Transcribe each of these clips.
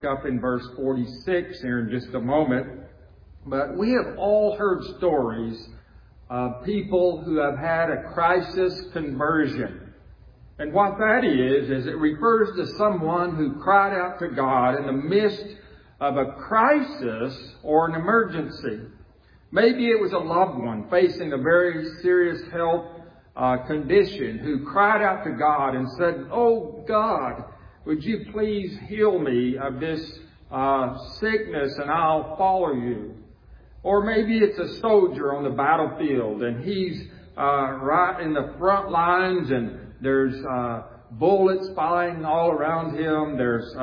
Up in verse 46 here in just a moment. But we have all heard stories of people who have had a crisis conversion. And what that is it refers to someone who cried out to God in the midst of a crisis or an emergency. Maybe it was a loved one facing a very serious health condition who cried out to God and said, "Oh God, would you please heal me of this sickness and I'll follow you." Or maybe it's a soldier on the battlefield and he's right in the front lines and there's bullets flying all around him. There's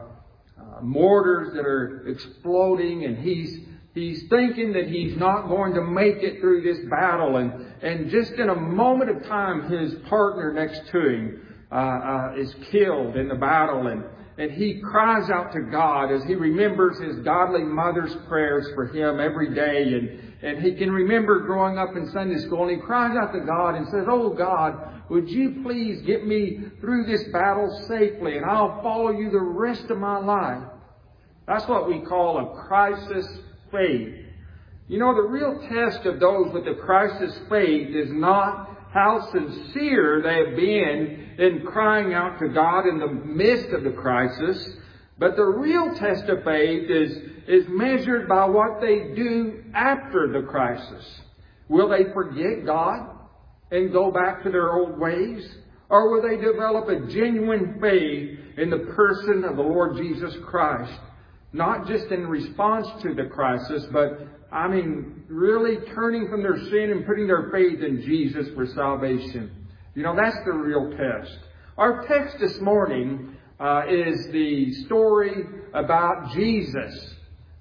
mortars that are exploding and he's thinking that he's not going to make it through this battle. And just in a moment of time, his partner next to him is killed in the battle, and he cries out to God as he remembers his godly mother's prayers for him every day, and he can remember growing up in Sunday school, and he cries out to God and says, "Oh God, would you please get me through this battle safely, and I'll follow you the rest of my life." That's what we call a crisis faith. You know, the real test of those with a crisis faith is not how sincere they have been in crying out to God in the midst of the crisis. But the real test of faith is measured by what they do after the crisis. Will they forget God and go back to their old ways? Or will they develop a genuine faith in the person of the Lord Jesus Christ? Not just in response to the crisis, but really turning from their sin and putting their faith in Jesus for salvation. You know, that's the real test. Our text this morning is the story about Jesus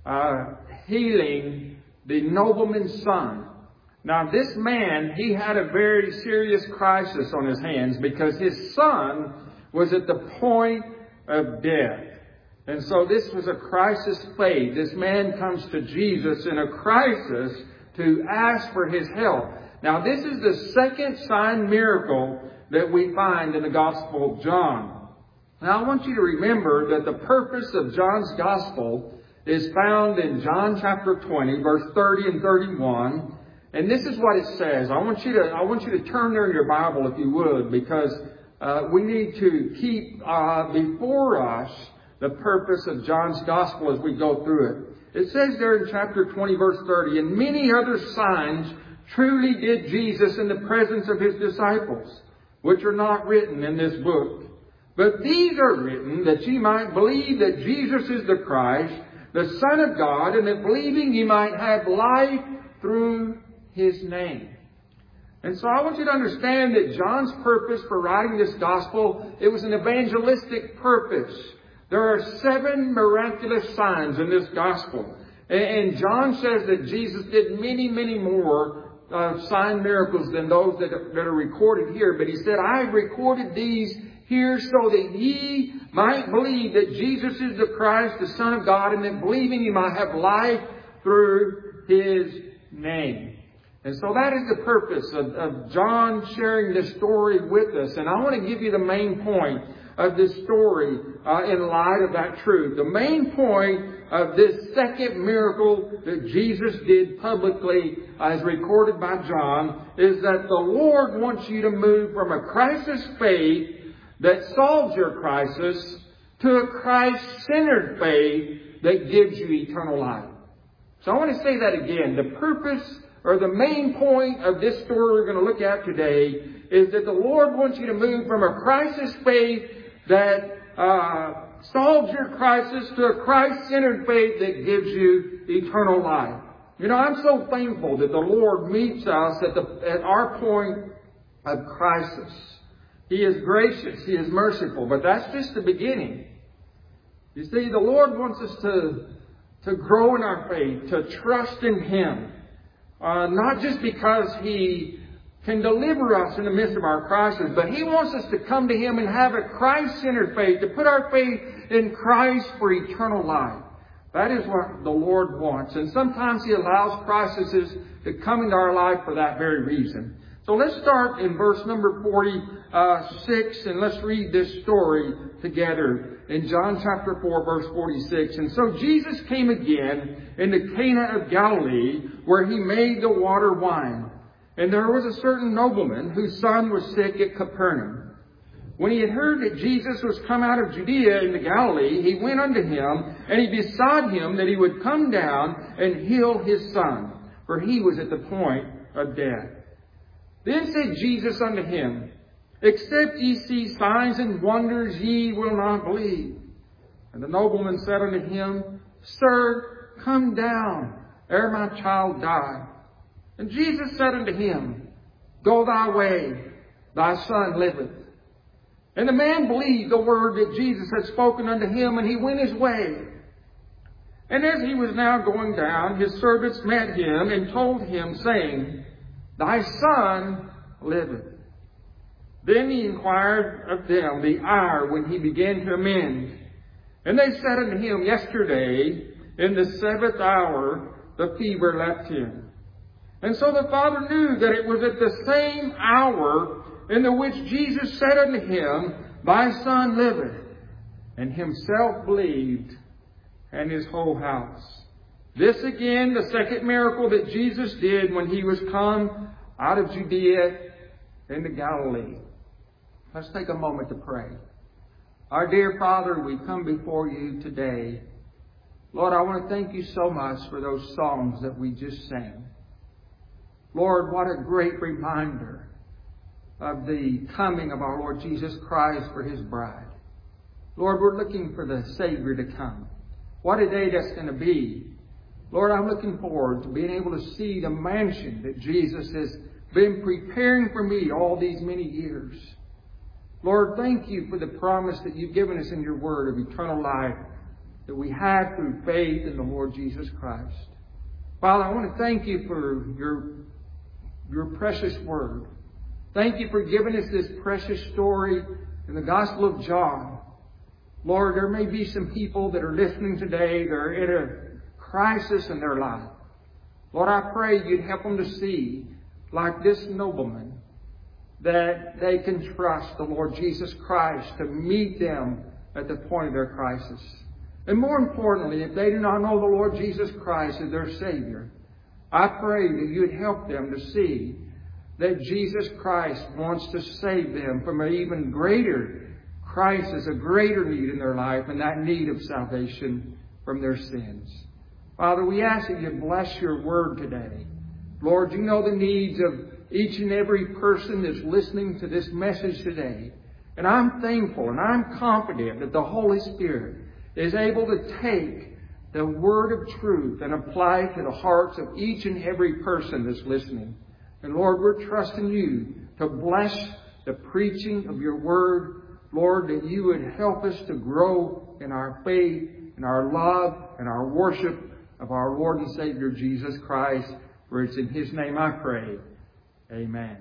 healing the nobleman's son. Now, this man, he had a very serious crisis on his hands because his son was at the point of death. And so this was a crisis faith. This man comes to Jesus in a crisis to ask for his help. Now, this is the second sign miracle that we find in the Gospel of John. Now, I want you to remember that the purpose of John's Gospel is found in John chapter 20, verse 30 and 31. And this is what it says. I want you to turn there in your Bible, if you would, because we need to keep before us the purpose of John's Gospel as we go through it. It says there in chapter 20, verse 30, "And many other signs truly did Jesus in the presence of his disciples, which are not written in this book. But these are written that ye might believe that Jesus is the Christ, the Son of God, and that believing ye might have life through his name." And so I want you to understand that John's purpose for writing this gospel, it was an evangelistic purpose. There are 7 miraculous signs in this gospel. And John says that Jesus did many, many more sign miracles than those that are recorded here. But he said, "I have recorded these here so that ye might believe that Jesus is the Christ, the Son of God, and that believing ye might have life through his name." And so that is the purpose of John sharing this story with us. And I want to give you the main point of this story in light of that truth. The main point of this second miracle that Jesus did publicly as recorded by John is that the Lord wants you to move from a crisis faith that solves your crisis to a Christ-centered faith that gives you eternal life. So I want to say that again. The purpose or the main point of this story we're going to look at today is that the Lord wants you to move from a crisis faith that solves your crisis to a Christ-centered faith that gives you eternal life. You know, I'm so thankful that the Lord meets us at our point of crisis. He is gracious. He is merciful. But that's just the beginning. You see, the Lord wants us to grow in our faith, to trust in Him. Not just because He can deliver us in the midst of our crisis, but He wants us to come to Him and have a Christ-centered faith, to put our faith in Christ for eternal life. That is what the Lord wants. And sometimes He allows crises to come into our life for that very reason. So let's start in verse number 46, and let's read this story together in John chapter 4, verse 46. And so Jesus came again into Cana of Galilee, where he made the water wine. And there was a certain nobleman whose son was sick at Capernaum. When he had heard that Jesus was come out of Judea into Galilee, he went unto him, and he besought him that he would come down and heal his son, for he was at the point of death. Then said Jesus unto him, Except ye see signs and wonders, ye will not believe. And the nobleman said unto him, Sir, come down, ere my child die. And Jesus said unto him, Go thy way, thy son liveth. And the man believed the word that Jesus had spoken unto him, and he went his way. And as he was now going down, his servants met him and told him, saying, Thy son liveth. Then he inquired of them the hour when he began to amend. And they said unto him, Yesterday, in the 7th hour, the fever left him. And so the father knew that it was at the same hour in the which Jesus said unto him, Thy son liveth. And himself believed, and his whole house. This again, the second miracle that Jesus did when he was come out of Judea into Galilee. Let's take a moment to pray. Our dear Father, we come before you today. Lord, I want to thank you so much for those songs that we just sang. Lord, what a great reminder of the coming of our Lord Jesus Christ for his bride. Lord, we're looking for the Savior to come. What a day that's going to be. Lord, I'm looking forward to being able to see the mansion that Jesus has been preparing for me all these many years. Lord, thank you for the promise that you've given us in your word of eternal life that we have through faith in the Lord Jesus Christ. Father, I want to thank you for your precious word. Thank you for giving us this precious story in the Gospel of John. Lord, there may be some people that are listening today that are in a crisis in their life. Lord, I pray you'd help them to see, like this nobleman, that they can trust the Lord Jesus Christ to meet them at the point of their crisis. And more importantly, if they do not know the Lord Jesus Christ as their Savior, I pray that you'd help them to see that Jesus Christ wants to save them from an even greater crisis, a greater need in their life, and that need of salvation from their sins. Father, we ask that you bless your word today. Lord, you know the needs of each and every person that's listening to this message today. And I'm thankful and I'm confident that the Holy Spirit is able to take the word of truth and apply it to the hearts of each and every person that's listening. And Lord, we're trusting you to bless the preaching of your word. Lord, that you would help us to grow in our faith, in our love, and our worship of our Lord and Savior Jesus Christ. For it's in his name I pray. Amen.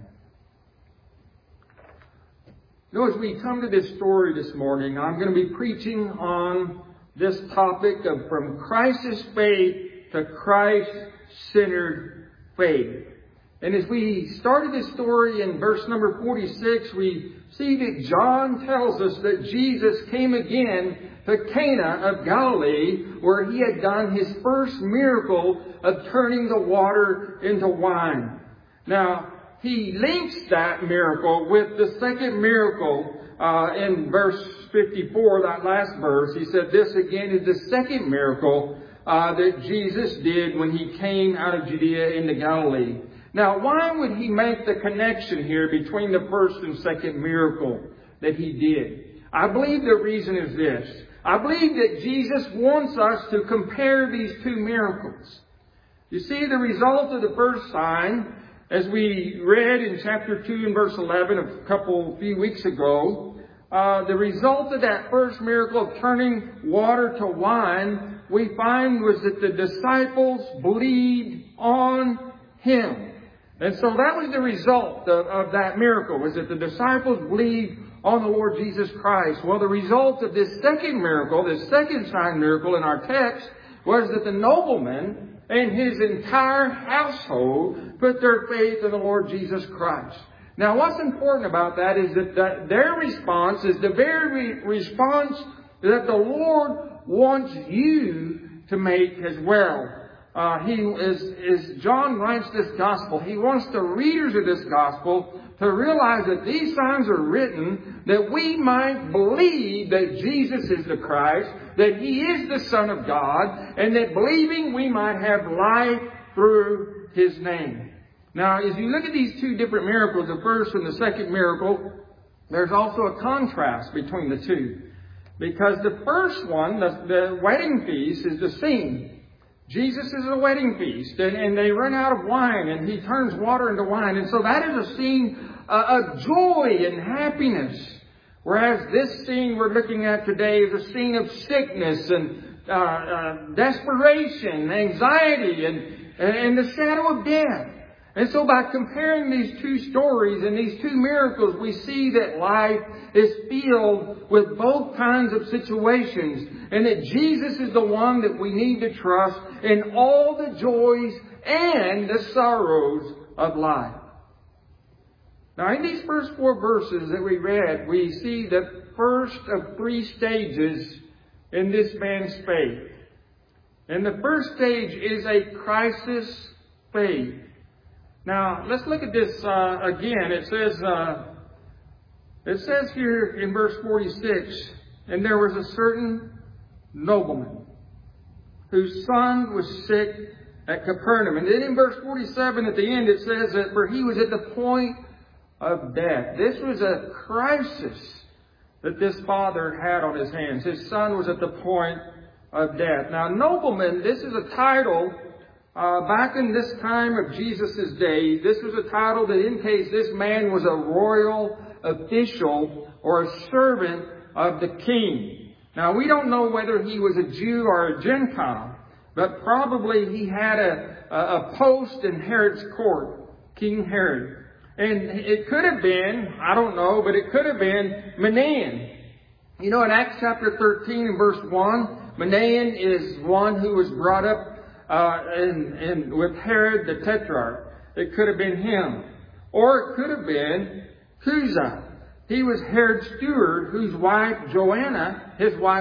Now, as we come to this story this morning, I'm going to be preaching on this topic of from crisis faith to Christ-centered faith. And as we started this story in verse number 46, we see that John tells us that Jesus came again to Cana of Galilee, where he had done his first miracle of turning the water into wine. Now, he links that miracle with the second miracle in verse 54, that last verse. He said this again is the second miracle that Jesus did when he came out of Judea into Galilee. Now, why would he make the connection here between the first and second miracle that he did? I believe the reason is this. I believe that Jesus wants us to compare these two miracles. You see, the result of the first sign, as we read in chapter 2 and verse 11 a few weeks ago, the result of that first miracle of turning water to wine, we find was that the disciples believed on him. And so that was the result of that miracle, was that the disciples believed on the Lord Jesus Christ. Well, the result of this second miracle, this second sign miracle in our text, was that the nobleman, and his entire household put their faith in the Lord Jesus Christ. Now, what's important about that is that their response is the very response that the Lord wants you to make as well. As John writes this gospel, he wants the readers of this gospel to realize that these signs are written that we might believe that Jesus is the Christ, that He is the Son of God, and that believing we might have life through His name. Now, as you look at these two different miracles, the first and the second miracle, there's also a contrast between the two. Because the first one, the wedding feast, is the scene. Jesus is at a wedding feast, and they run out of wine, and He turns water into wine. And so that is a scene of joy and happiness. Whereas this scene we're looking at today is a scene of sickness and desperation, anxiety, and the shadow of death. And so by comparing these two stories and these two miracles, we see that life is filled with both kinds of situations, and that Jesus is the one that we need to trust in all the joys and the sorrows of life. Now, in these first 4 verses that we read, we see the first of 3 stages in this man's faith. And the first stage is a crisis faith. Now, let's look at this again. It says here in verse 46, and there was a certain nobleman whose son was sick at Capernaum. And then in verse 47 at the end it says that for he was at the point of death. This was a crisis that this father had on his hands. His son was at the point of death. Now, nobleman, this is a title back in this time of Jesus' day. This was a title that indicates this man was a royal official or a servant of the king. Now, we don't know whether he was a Jew or a Gentile, but probably he had a post in Herod's court, King Herod. And it could have been, I don't know, but it could have been Manaen. You know, in Acts chapter 13 and verse 1, Manaen is one who was brought up with Herod the Tetrarch. It could have been him. Or it could have been Chuza. He was Herod's steward, whose wife Joanna,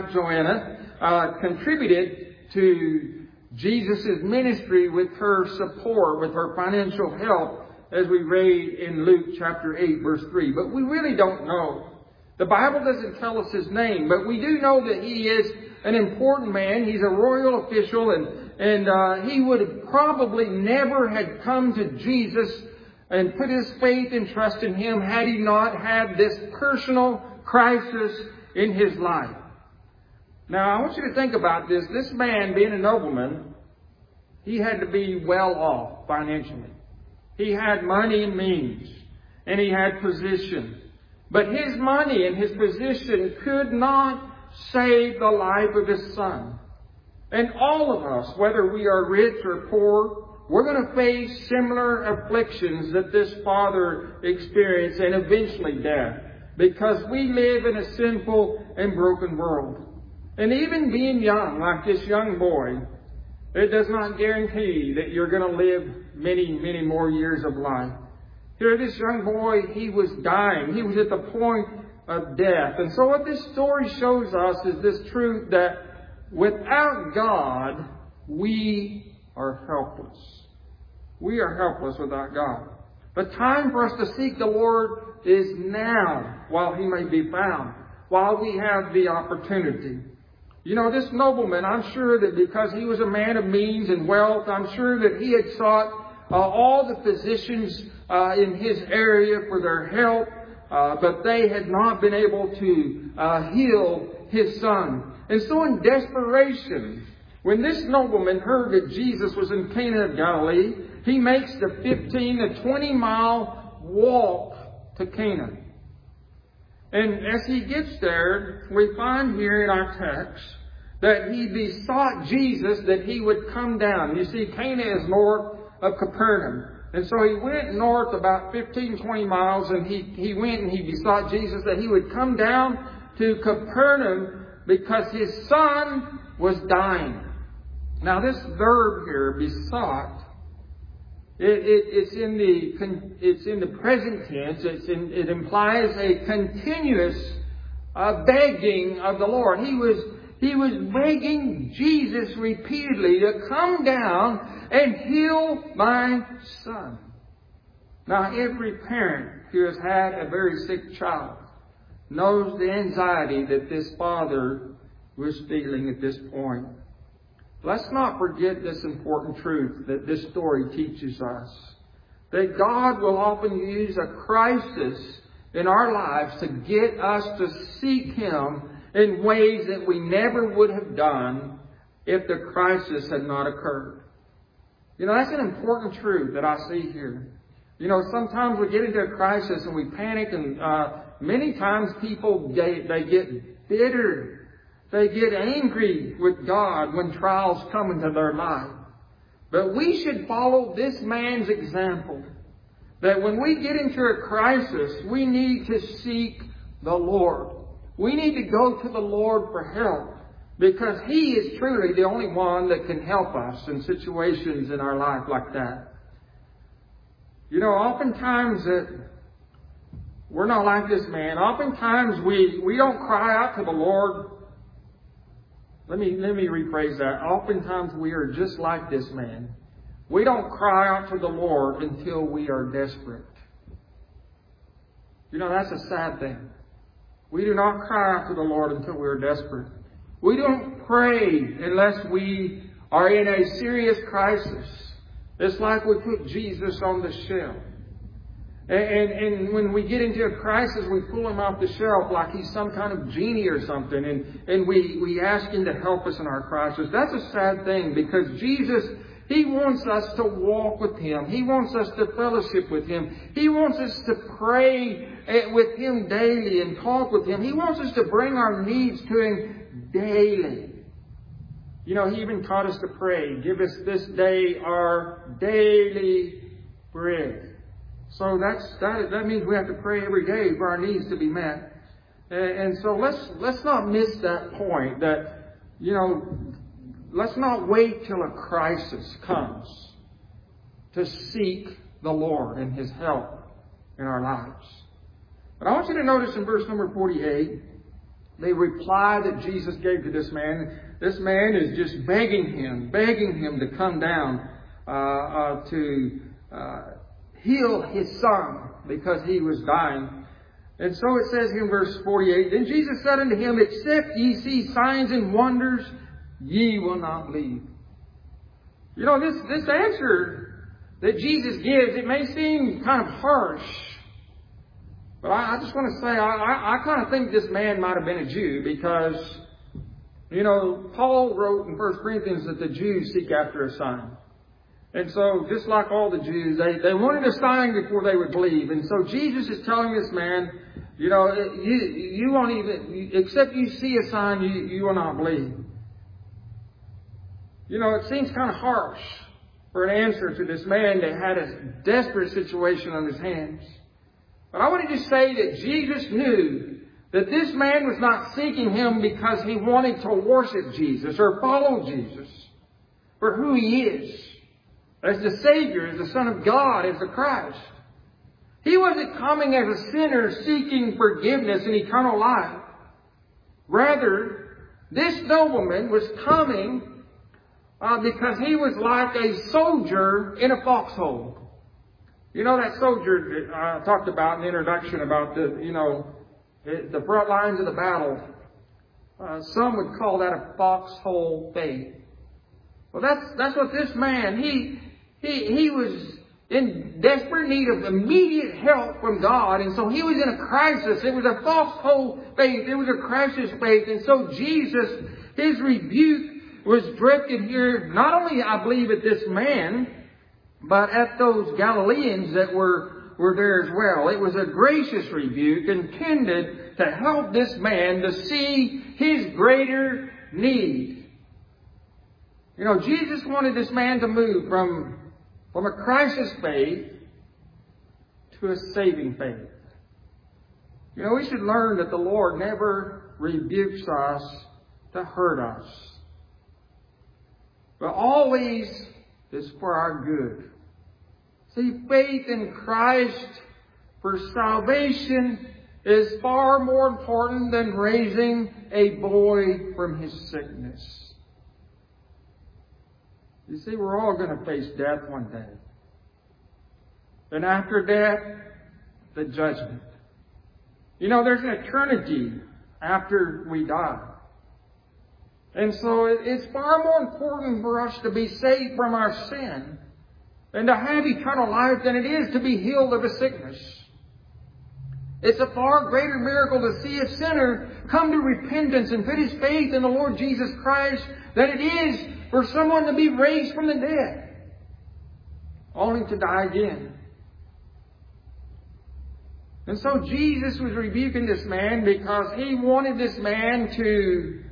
contributed to Jesus' ministry with her support, with her financial help, as we read in Luke chapter 8, verse 3. But we really don't know. The Bible doesn't tell us his name, but we do know that he is an important man. He's a royal official, and he would have probably never had come to Jesus and put his faith and trust in Him had he not had this personal crisis in his life. Now, I want you to think about this. This man, being a nobleman, he had to be well off financially. He had money and means, and he had position. But his money and his position could not save the life of his son. And all of us, whether we are rich or poor, we're going to face similar afflictions that this father experienced, and eventually death, because we live in a sinful and broken world. And even being young, like this young boy, it does not guarantee that you're going to live many, many more years of life. Here, this young boy, he was dying. He was at the point of death. And so what this story shows us is this truth that without God, we are helpless. We are helpless without God. The time for us to seek the Lord is now, while He may be found, while we have the opportunity. You know, this nobleman, I'm sure that because he was a man of means and wealth, I'm sure that he had sought all the physicians in his area for their help, but they had not been able to heal his son. And so in desperation, when this nobleman heard that Jesus was in Cana of Galilee, he makes the 15 to 20 mile walk to Cana. And as he gets there, we find here in our text that he besought Jesus that he would come down. You see, Cana is north of Capernaum. And so he went north about 15, 20 miles, and he went and he besought Jesus that he would come down to Capernaum because his son was dying. Now this verb here, besought, it's in the present tense. It implies a continuous begging of the Lord. He was begging Jesus repeatedly to come down and heal my son. Now every parent who has had a very sick child knows the anxiety that this father was feeling at this point. Let's not forget this important truth that this story teaches us. That God will often use a crisis in our lives to get us to seek Him in ways that we never would have done if the crisis had not occurred. That's an important truth that I see here. Sometimes we get into a crisis and we panic, and many times people, they get bitter. They get angry with God when trials come into their life. But we should follow this man's example. That when we get into a crisis, we need to seek the Lord. We need to go to the Lord for help. Because He is truly the only one that can help us in situations in our life like that. Oftentimes we're not like this man. Oftentimes we don't cry out to the Lord. Let me rephrase that. Oftentimes we are just like this man. We don't cry out to the Lord until we are desperate. That's a sad thing. We do not cry out to the Lord until we are desperate. We don't pray unless we are in a serious crisis. It's like we put Jesus on the shelf. And when we get into a crisis, we pull Him off the shelf like He's some kind of genie or something. And we ask Him to help us in our crisis. That's a sad thing, because Jesus, He wants us to walk with Him. He wants us to fellowship with Him. He wants us to pray with Him daily and talk with Him. He wants us to bring our needs to Him daily. He even taught us to pray. Give us this day our daily bread. So that means we have to pray every day for our needs to be met. And so let's not miss that point that, let's not wait till a crisis comes to seek the Lord and His help in our lives. But I want you to notice in verse number 48, the reply that Jesus gave to this man. This man is just begging him to come down to heal his son because he was dying. And so it says here in verse 48, Then Jesus said unto him, Except ye see signs and wonders, ye will not believe. This answer that Jesus gives, it may seem kind of harsh. But I just want to say, I kind of think this man might have been a Jew, because, Paul wrote in 1 Corinthians that the Jews seek after a sign. And so, just like all the Jews, they wanted a sign before they would believe. And so Jesus is telling this man, you won't even, except you see a sign, you will not believe. It seems kind of harsh for an answer to this man that had a desperate situation on his hands. But I want to just say that Jesus knew that this man was not seeking Him because he wanted to worship Jesus or follow Jesus for who He is. As the Savior, as the Son of God, as the Christ. He wasn't coming as a sinner seeking forgiveness and eternal life. Rather, this nobleman was coming because he was like a soldier in a foxhole. That soldier that I talked about in the introduction about the front lines of the battle. Some would call that a foxhole faith. Well, that's what this man, he was in desperate need of immediate help from God. And so he was in a crisis. It was a foxhole faith. It was a crisis faith. And so Jesus, His rebuke was directed here, not only, I believe, at this man, but at those Galileans that were there as well. It was a gracious rebuke intended to help this man to see his greater need. Jesus wanted this man to move from a crisis faith to a saving faith. We should learn that the Lord never rebukes us to hurt us. but always is for our good. See, faith in Christ for salvation is far more important than raising a boy from his sickness. You see, we're all going to face death one day. And after death, the judgment. You know, there's an eternity after we die. And so it's far more important for us to be saved from our sin and to have eternal life than it is to be healed of a sickness. It's a far greater miracle to see a sinner come to repentance and put his faith in the Lord Jesus Christ than it is for someone to be raised from the dead, only to die again. And so Jesus was rebuking this man because he wanted this man to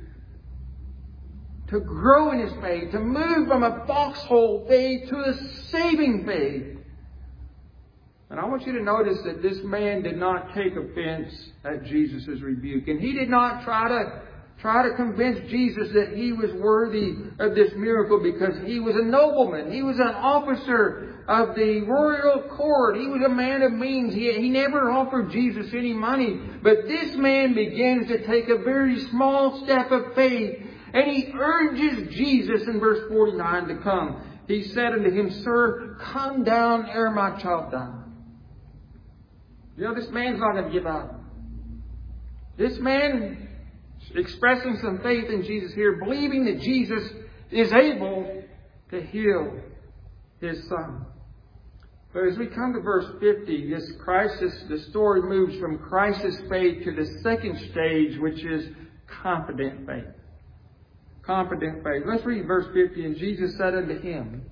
grow in his faith, to move from a foxhole faith to a saving faith. And I want you to notice that this man did not take offense at Jesus' rebuke. And he did not try to convince Jesus that he was worthy of this miracle because he was a nobleman. He was an officer of the royal court. He was a man of means. He never offered Jesus any money. But this man begins to take a very small step of faith. And he urges Jesus in verse 49 to come. He said unto him, Sir, come down ere my child die. You know, this man's not going to give up. This man expressing some faith in Jesus here, believing that Jesus is able to heal his son. But as we come to verse 50, the story moves from crisis faith to the second stage, which is confident faith. Confident faith. Let's read verse 50. And Jesus said unto him,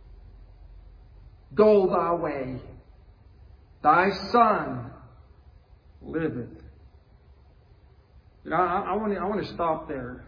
Go thy way. Thy son liveth. You know, I want to stop there.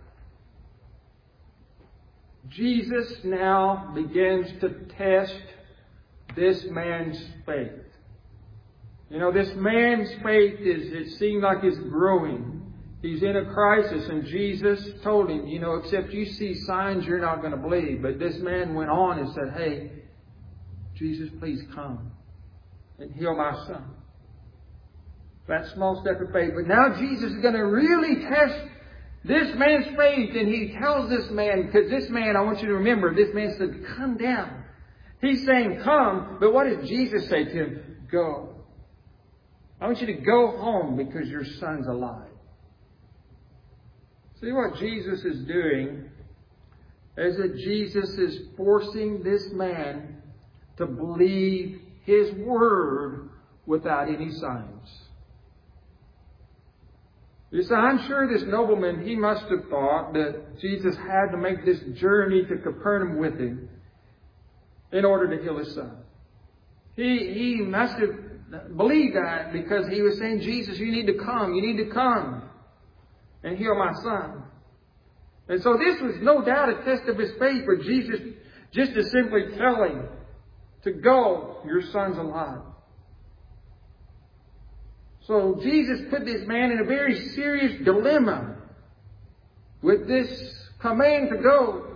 Jesus now begins to test this man's faith. You know, this man's faith it seemed like it's growing. He's in a crisis, and Jesus told him, you know, except you see signs, you're not going to believe. But this man went on and said, Hey, Jesus, please come and heal my son. That small step of faith. But now Jesus is going to really test this man's faith. And he tells this man, because this man, I want you to remember, this man said, come down. He's saying, come. But what does Jesus say to him? Go. I want you to go home because your son's alive. See what Jesus is doing is that Jesus is forcing this man to believe His word without any signs. You see, I'm sure this nobleman, he must have thought that Jesus had to make this journey to Capernaum with him in order to heal his son. He must have believed that because he was saying, Jesus, you need to come and heal my son. And so this was no doubt a test of his faith for Jesus just to simply tell him to go, your son's alive. So Jesus put this man in a very serious dilemma with this command to go,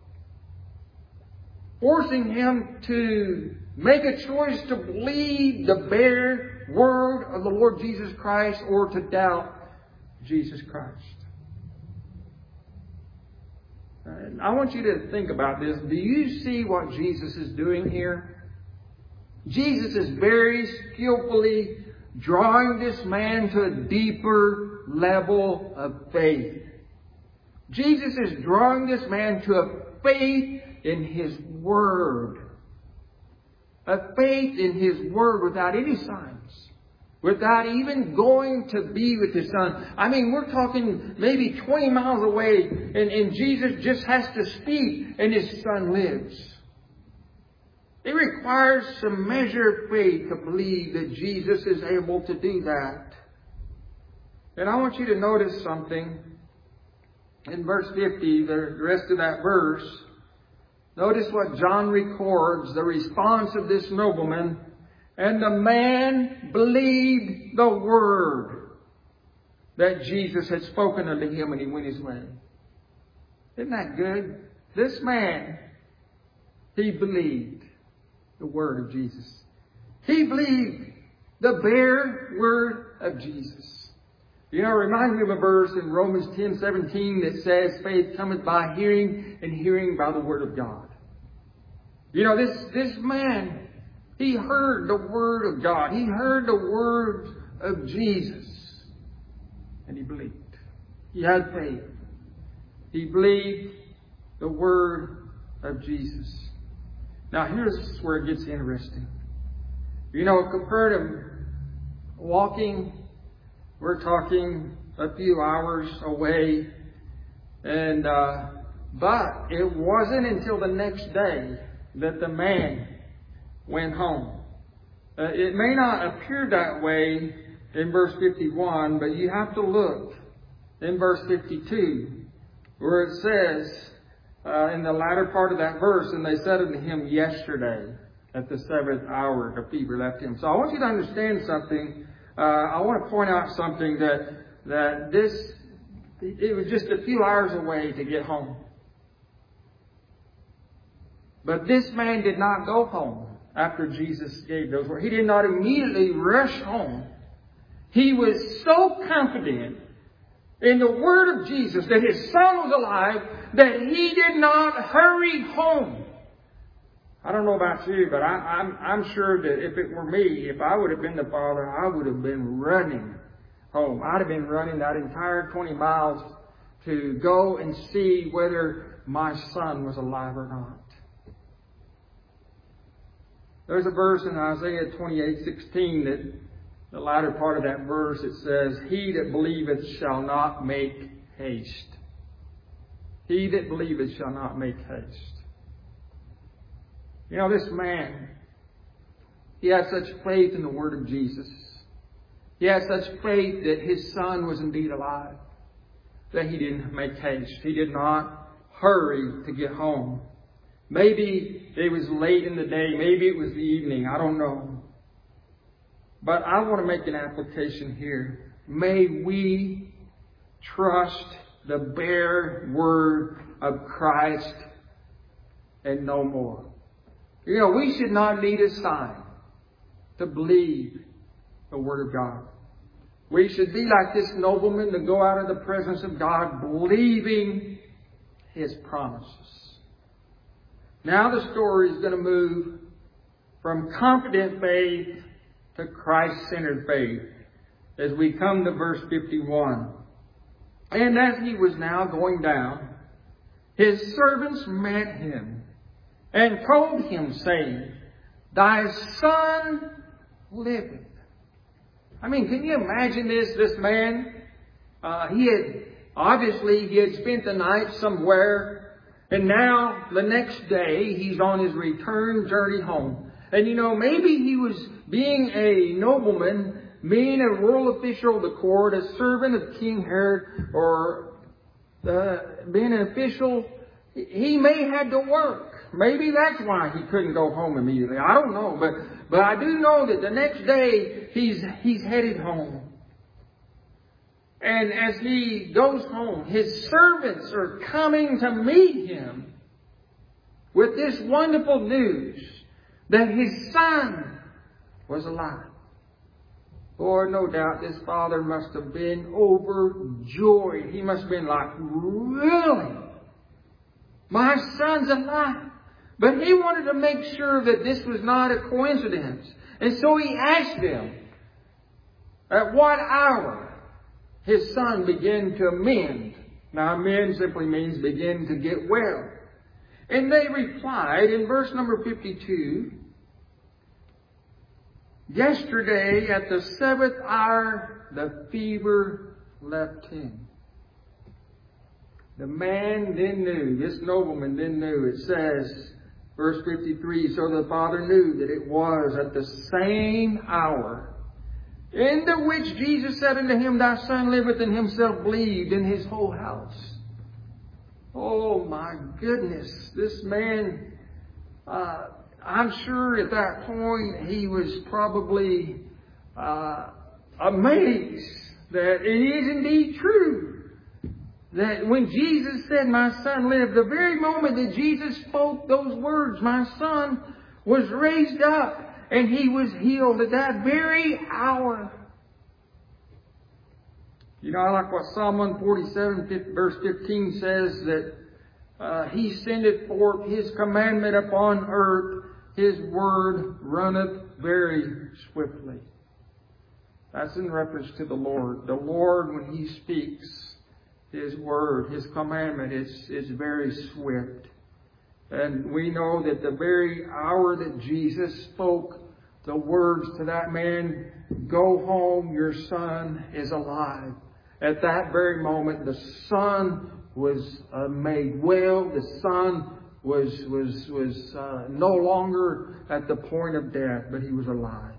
forcing him to make a choice to believe the bare word of the Lord Jesus Christ or to doubt Jesus Christ. I want you to think about this. Do you see what Jesus is doing here? Jesus is very skillfully drawing this man to a deeper level of faith. Jesus is drawing this man to a faith in His Word. A faith in His Word without any signs. Without even going to be with His Son. I mean, we're talking maybe 20 miles away and Jesus just has to speak and His Son lives. It requires some measure of faith to believe that Jesus is able to do that. And I want you to notice something. In verse 50, the rest of that verse, notice what John records, the response of this nobleman. And the man believed the word that Jesus had spoken unto him, and he went his way. Isn't that good? This man He believed the word of Jesus. He believed the bare word of Jesus. You know, it reminds me of a verse in Romans 10:17 that says, faith cometh by hearing, and hearing by the word of God. You know, this man, he heard the word of God. He heard the words of Jesus. And he believed. He had faith. He believed the word of Jesus. Now here's where it gets interesting. You know, Capernaum, walking, we're talking a few hours away. And, but it wasn't until the next day that the man went home. It may not appear that way in verse 51, but you have to look in verse 52, where it says, in the latter part of that verse, and they said unto him yesterday at the 7th hour, the fever left him. So I want you to understand something. I want to point out something that it was just a few hours away to get home. But this man did not go home after Jesus gave those words. He did not immediately rush home. He was so confident in the word of Jesus that his son was alive that he did not hurry home. I don't know about you, but I'm sure that if it were me, if I would have been the father, I would have been running home. I'd have been running that entire 20 miles to go and see whether my son was alive or not. There's a verse in Isaiah 28:16 that the latter part of that verse, it says, he that believeth shall not make haste. He that believeth shall not make haste. You know, this man, he had such faith in the word of Jesus. He had such faith that his son was indeed alive, that he didn't make haste. He did not hurry to get home. Maybe it was late in the day. Maybe it was the evening. I don't know. But I want to make an application here. May we trust the bare word of Christ and no more. You know, we should not need a sign to believe the word of God. We should be like this nobleman to go out of the presence of God believing his promises. Now the story is going to move from confident faith to Christ-centered faith as we come to verse 51. And as he was now going down, his servants met him and told him, saying, thy son liveth. I mean, can you imagine this man? He had spent the night somewhere, and now the next day he's on his return journey home. And you know, maybe he was being a nobleman, being a royal official of the court, a servant of King Herod, or being an official. He may have to work. Maybe that's why he couldn't go home immediately. I don't know, but I do know that the next day he's headed home. And as he goes home, his servants are coming to meet him with this wonderful news that his son was alive. Boy, no doubt this father must have been overjoyed. He must have been like, really? My son's alive. But he wanted to make sure that this was not a coincidence. And so he asked them at what hour his son began to mend. Now, mend simply means begin to get well. And they replied in verse number 52, yesterday at the 7th hour, the fever left him. The man then knew, this nobleman then knew, it says, verse 53, so the father knew that it was at the same hour in the which Jesus said unto him, thy son liveth, and himself believed in his whole house. Oh my goodness, this man, I'm sure at that point he was probably amazed that it is indeed true that when Jesus said, "My son lived," the very moment that Jesus spoke those words, my son was raised up and he was healed at that very hour. You know, I like what Psalm 147, verse 15 says, that He sendeth forth His commandment upon earth, His word runneth very swiftly. That's in reference to the Lord. The Lord, when He speaks, His word, His commandment is very swift. And we know that the very hour that Jesus spoke the words to that man, "Go home, your son is alive." At that very moment, the son was made well. The son was no longer at the point of death, but he was alive.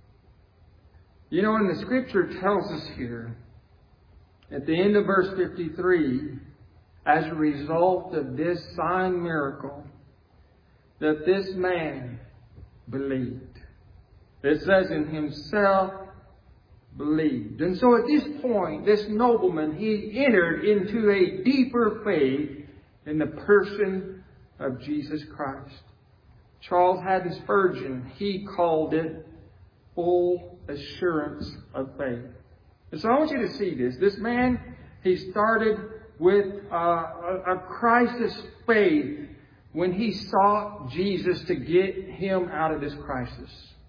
You know, and the Scripture tells us here, at the end of verse 53, as a result of this sign miracle, that this man believed. It says in himself believed. And so at this point, this nobleman, he entered into a deeper faith in the person of Jesus Christ. Charles Haddon Spurgeon, he called it full assurance of faith. And so I want you to see this. This man, he started with a crisis faith when he sought Jesus to get him out of this crisis.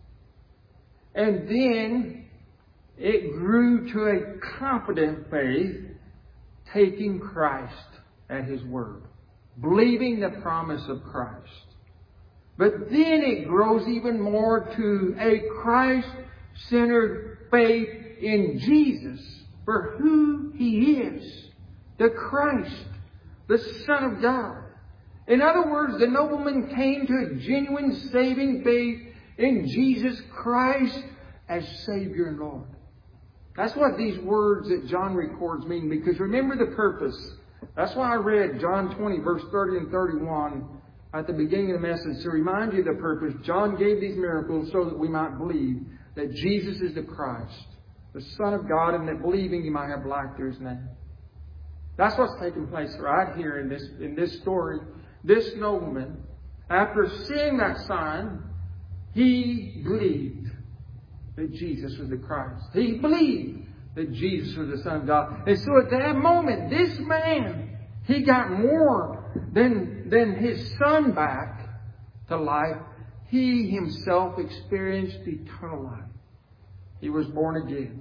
And then it grew to a confident faith, taking Christ at His word, believing the promise of Christ. But then it grows even more to a Christ-centered faith in Jesus for who He is, the Christ, the Son of God. In other words, the nobleman came to a genuine saving faith in Jesus Christ as Savior and Lord. That's what these words that John records mean, because remember the purpose. That's why I read John 20, verse 30 and 31 at the beginning of the message, to remind you of the purpose. John gave these miracles so that we might believe that Jesus is the Christ, the Son of God, and that believing you might have life through His name. That's what's taking place right here in this story. This nobleman, after seeing that sign, he believed that Jesus was the Christ. He believed that Jesus was the Son of God. And so at that moment, this man, he got more than his son back to life. He himself experienced eternal life. He was born again.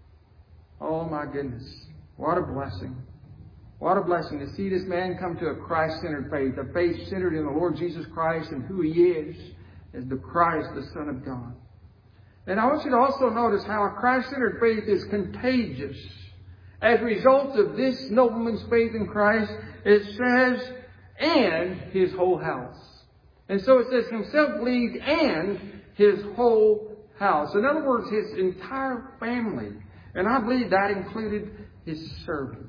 Oh my goodness. What a blessing. What a blessing to see this man come to a Christ-centered faith, a faith centered in the Lord Jesus Christ and who He is as the Christ, the Son of God. And I want you to also notice how a Christ-centered faith is contagious. As a result of this nobleman's faith in Christ, it says, and his whole house. And so it says himself believed and his whole house. In other words, his entire family. And I believe that included his servants.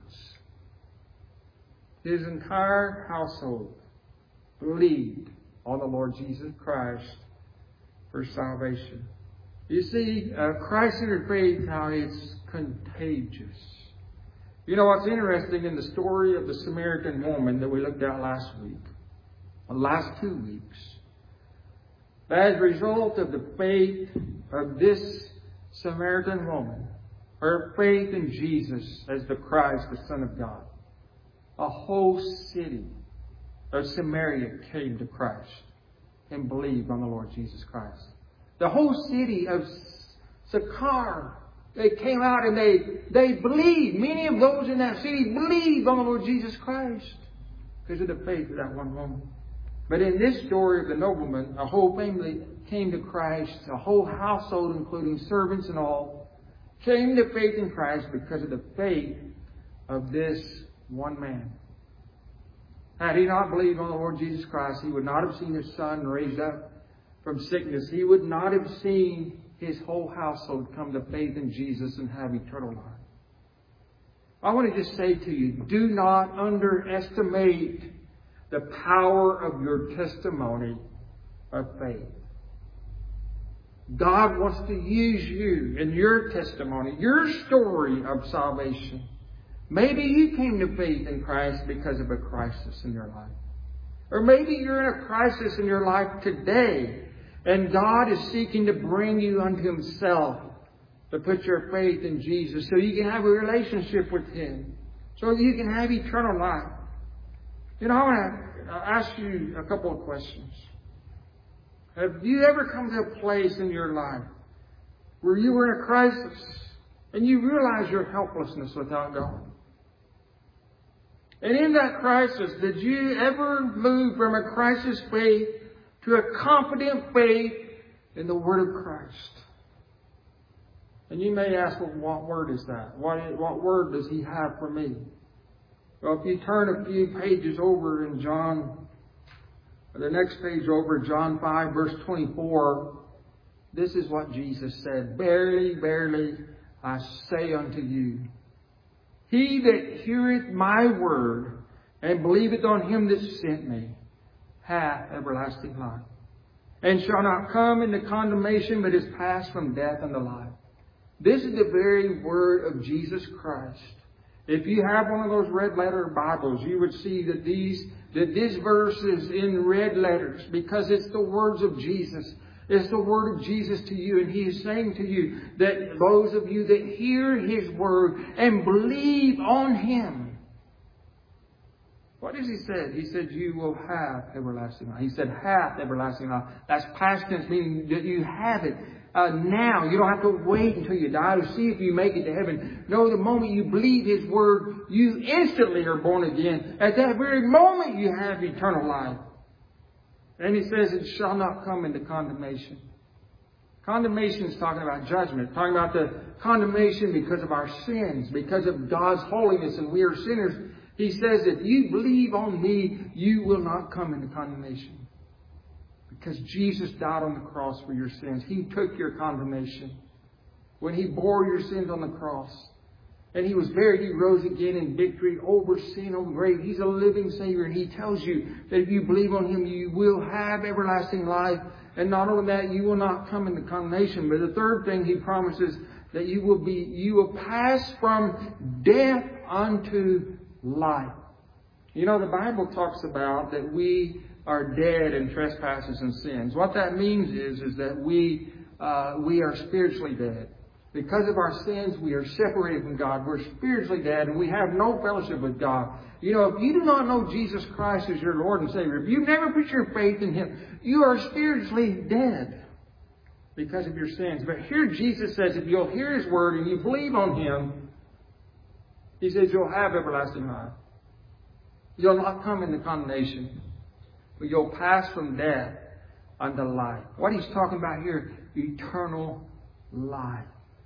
His entire household believed on the Lord Jesus Christ for salvation. You see, Christ-centered faith, how it's contagious. You know what's interesting in the story of the Samaritan woman that we looked at last week, the last 2 weeks, as a result of the faith of this Samaritan woman, her faith in Jesus as the Christ, the Son of God, a whole city of Samaria came to Christ and believed on the Lord Jesus Christ. The whole city of Sychar, they came out and they believed. Many of those in that city believed on the Lord Jesus Christ because of the faith of that one woman. But in this story of the nobleman, a whole family came to Christ, a whole household, including servants and all, came to faith in Christ because of the faith of this one man. Had he not believed on the Lord Jesus Christ, he would not have seen his son raised up from sickness. He would not have seen his whole household come to faith in Jesus and have eternal life. I want to just say to you, do not underestimate the power of your testimony of faith. God wants to use you in your testimony, your story of salvation, Maybe you came to faith in Christ because of a crisis in your life. Or maybe you're in a crisis in your life today, and God is seeking to bring you unto Himself, to put your faith in Jesus so you can have a relationship with Him, so you can have eternal life. I want to ask you a couple of questions. Have you ever come to a place in your life where you were in a crisis and you realized your helplessness without God? And in that crisis, did you ever move from a crisis faith to a confident faith in the Word of Christ? And you may ask, well, what word is that? What word does He have for me? Well, if you turn a few pages over in John, the next page over, John 5, verse 24, this is what Jesus said. Verily, verily, I say unto you, he that heareth my word and believeth on Him that sent me hath everlasting life, and shall not come into condemnation, but is passed from death unto life. This is the very word of Jesus Christ. If you have one of those red letter Bibles, you would see that this verse is in red letters because it's the words of Jesus. It's the word of Jesus to you, and He is saying to you that those of you that hear His word and believe on Him. What does He say? He said, you will have everlasting life. He said, hath everlasting life. That's past tense, meaning that you have it now. You don't have to wait until you die to see if you make it to heaven. No, the moment you believe His word, you instantly are born again. At that very moment, you have eternal life. And He says it shall not come into condemnation. Condemnation is talking about judgment. Talking about the condemnation because of our sins, because of God's holiness, and we are sinners. He says, if you believe on me, you will not come into condemnation. Because Jesus died on the cross for your sins. He took your condemnation. When He bore your sins on the cross. And He was buried, He rose again in victory over sin, over the grave. He's a living Savior, and He tells you that if you believe on Him, you will have everlasting life. And not only that, you will not come into condemnation. But the third thing He promises, that you will pass from death unto life. The Bible talks about that we are dead in trespasses and sins. What that means is that we are spiritually dead. Because of our sins, we are separated from God. We're spiritually dead, and we have no fellowship with God. If you do not know Jesus Christ as your Lord and Savior, if you've never put your faith in Him, you are spiritually dead because of your sins. But here Jesus says, if you'll hear His word and you believe on Him, He says you'll have everlasting life. You'll not come into condemnation, but you'll pass from death unto life. What He's talking about here, eternal life.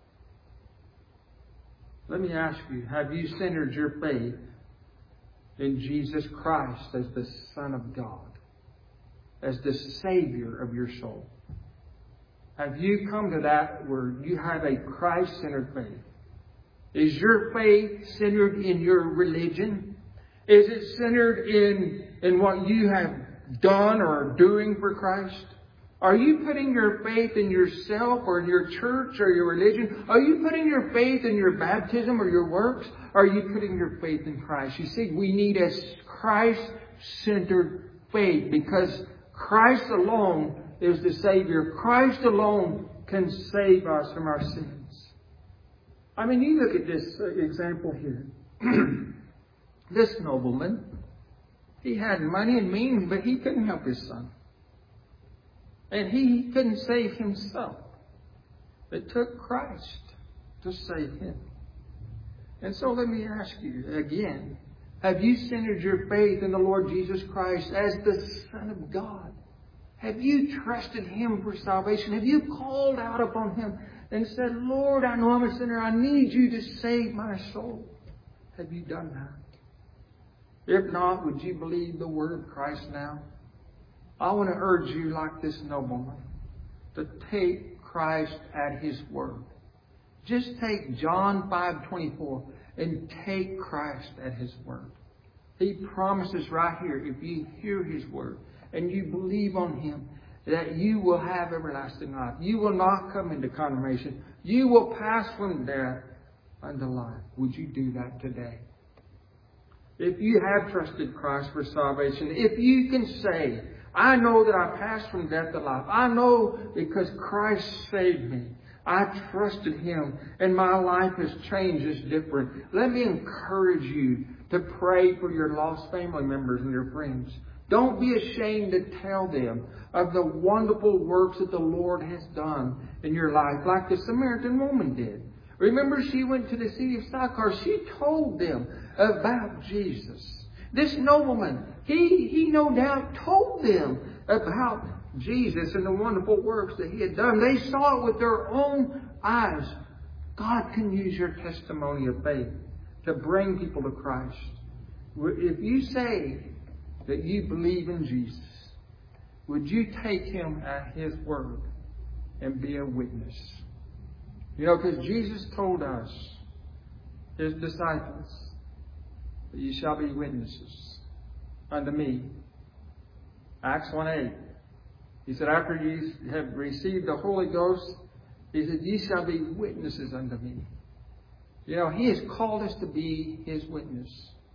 Let me ask you, have you centered your faith in Jesus Christ as the Son of God, as the Savior of your soul? Have you come to that where you have a Christ-centered faith? Is your faith centered in your religion? Is it centered in what you have done or are doing for Christ? Are you putting your faith in yourself or in your church or your religion? Are you putting your faith in your baptism or your works? Are you putting your faith in Christ? You see, we need a Christ-centered faith because Christ alone is the Savior. Christ alone can save us from our sins. You look at this example here. This nobleman, he had money and means, but he couldn't help his son. And he couldn't save himself. It took Christ to save him. And so let me ask you again, have you centered your faith in the Lord Jesus Christ as the Son of God? Have you trusted Him for salvation? Have you called out upon Him and said, Lord, I know I'm a sinner. I need You to save my soul. Have you done that? If not, would you believe the word of Christ now? I want to urge you, like this nobleman, to take Christ at His word. Just take John 5:24 and take Christ at His word. He promises right here, if you hear His word and you believe on Him, that you will have everlasting life. You will not come into condemnation. You will pass from death unto life. Would you do that today? if you have trusted Christ for salvation, if you can say, I know that I passed from death to life. I know because Christ saved me. I trusted Him and my life has changed. It's different. Let me encourage you to pray for your lost family members and your friends. Don't be ashamed to tell them of the wonderful works that the Lord has done in your life, like the Samaritan woman did. Remember, she went to the city of Sychar. She told them about Jesus. This nobleman, he no doubt told them about Jesus and the wonderful works that He had done. They saw it with their own eyes. God can use your testimony of faith to bring people to Christ. If you say that you believe in Jesus, would you take Him at His word and be a witness? You know, because Jesus told us, His disciples, that you shall be witnesses unto me. Acts 1:8. He said, after you have received the Holy Ghost, He said, ye shall be witnesses unto me. You know, He has called us to be His witness.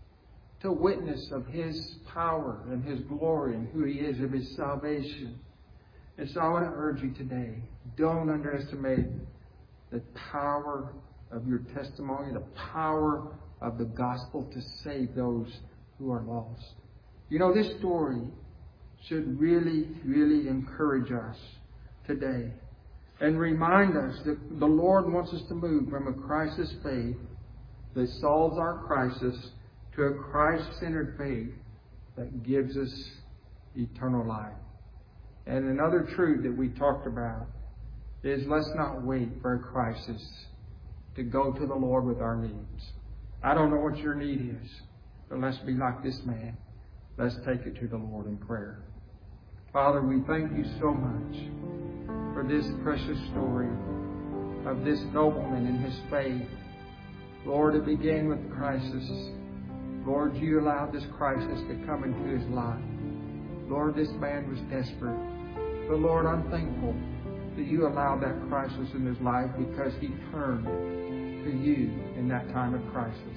To witness of His power and His glory and who He is, of His salvation. And so I want to urge you today, don't underestimate the power of your testimony, the power of the gospel to save those who are lost. You know, this story should really, really encourage us today and remind us that the Lord wants us to move from a crisis faith that solves our crisis to a Christ-centered faith that gives us eternal life. And another truth that we talked about is let's not wait for a crisis to go to the Lord with our needs. I don't know what your need is, but let's be like this man. Let's take it to the Lord in prayer. Father, we thank You so much for this precious story of this nobleman and his faith. Lord, it began with the crisis. Lord, You allowed this crisis to come into his life. Lord, this man was desperate. But Lord, I'm thankful that You allowed that crisis in his life because he turned to You in that time of crisis.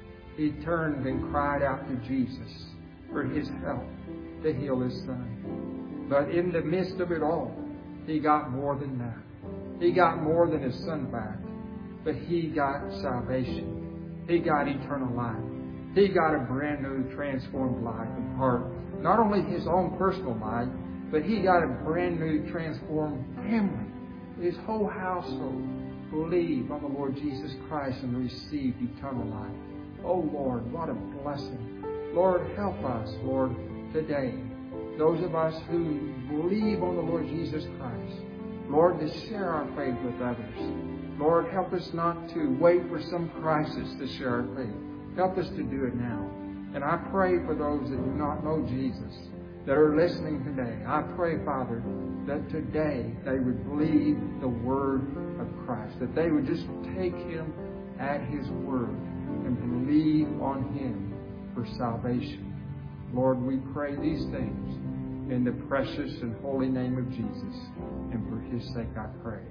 He turned and cried out to Jesus for His help to heal his son. But in the midst of it all, he got more than that. He got more than his son back. But he got salvation. He got eternal life. He got a brand new transformed life and heart. Not only his own personal life, but he got a brand new transformed family. His whole household believed on the Lord Jesus Christ and received eternal life. Oh Lord, what a blessing. Lord, help us, Lord, today. Those of us who believe on the Lord Jesus Christ. Lord, to share our faith with others. Lord, help us not to wait for some crisis to share our faith. Help us to do it now. And I pray for those that do not know Jesus, that are listening today. I pray, Father, that today they would believe the word of Christ, that they would just take Him at His word and believe on Him for salvation. Lord, we pray these things in the precious and holy name of Jesus. And for His sake I pray.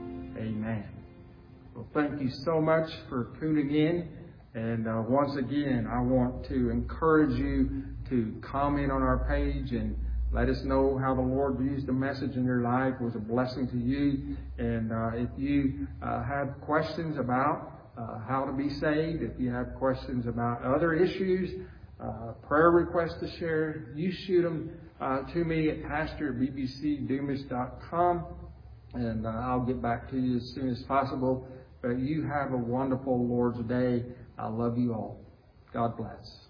Amen. Well, thank you so much for tuning in. And once again, I want to encourage you to comment on our page and let us know how the Lord used the message in your life. It was a blessing to you. And if you have questions about how to be saved, if you have questions about other issues, prayer requests to share, you shoot them to me at pastor@bbcdumas.com. And I'll get back to you as soon as possible. But you have a wonderful Lord's Day. I love you all. God bless.